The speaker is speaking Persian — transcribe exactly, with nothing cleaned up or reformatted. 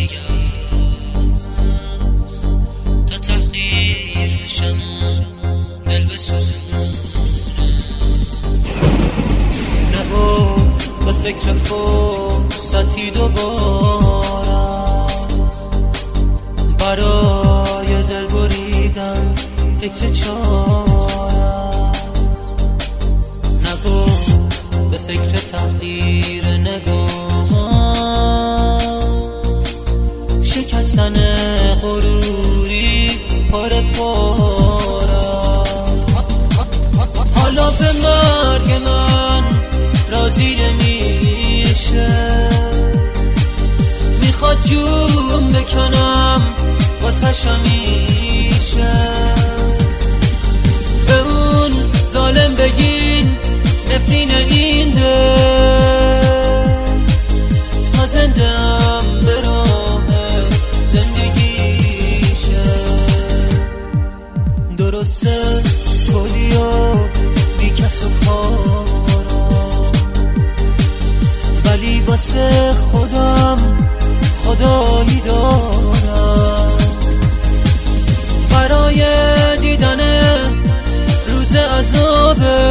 است تا تحقیر بشم و دل بسوزونه. نبا به فکر فرصتی دوباره برای دل بریدن فکر چاره. نگو به فکر تغییر نگامان، شکستن غروری پاره پاره. حالا به مرگ من راضی نمیشه، میخواد جون بکنم واسه شمیشه. به اون ظالم بگین نفرین این دل، تا زندم به راه زندگیشه. درسته کلی و بی کس و کارا، ولی واسه خودم خدایی دارم. برای دیدن روز عذابه